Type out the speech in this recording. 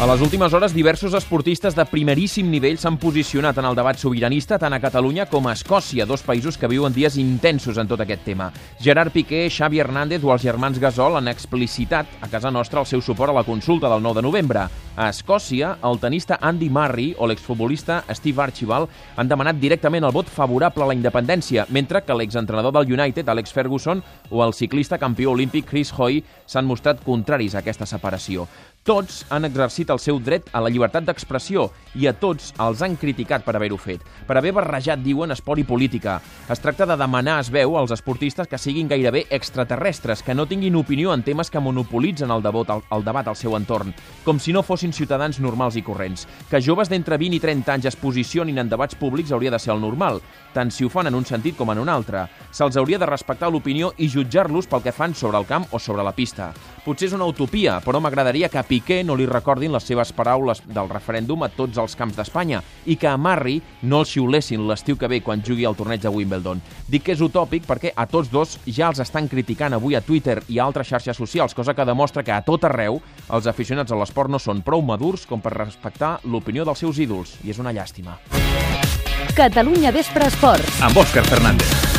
A les últimes hores, diversos esportistes de primeríssim nivell s'han posicionat en el debat sobiranista tant a Catalunya com a Escòcia, dos països que viuen dies intensos en tot aquest tema. Gerard Piqué, Xavi Hernández o els germans Gasol han explicitat a casa nostra el seu suport a la consulta del 9 de novembre. A Escòcia, el tenista Andy Murray o l'exfutbolista Steve Archibald han demanat directament el vot favorable a la independència, mentre que l'exentrenador del United, Alex Ferguson, o el ciclista campió olímpic Chris Hoy s'han mostrat contraris a aquesta separació. Tots han exercit el seu dret a la llibertat d'expressió i a tots els han criticat per haver-ho fet, per haver barrejat, diuen, esport i política. Es tracta de demanar, es veu, als esportistes que siguin gairebé extraterrestres, que no tinguin opinió en temes que monopolitzen el debat al seu entorn, com si no fossin ciutadans normals i corrents. Que joves d'entre 20 i 30 anys es posicionin en debats públics hauria de ser el normal, tant si ho fan en un sentit com en un altre. Se'ls hauria de respectar l'opinió i jutjar-los pel que fan sobre el camp o sobre la pista. Potser és una utopia, però m'agradaria que a Piqué no li recordin les seves paraules del referèndum a tots els camps d'Espanya i que a Murray no el xiulessin l'estiu que ve quan jugui al torneig de Wimbledon. Dic que és utòpic perquè a tots dos ja els estan criticant avui a Twitter i a altres xarxes socials, cosa que demostra que a tot arreu els aficionats a l'esport no són prou madurs com per respectar l'opinió dels seus ídols, i és una llàstima. Catalunya Vespre Esports. Amb Òscar Fernández.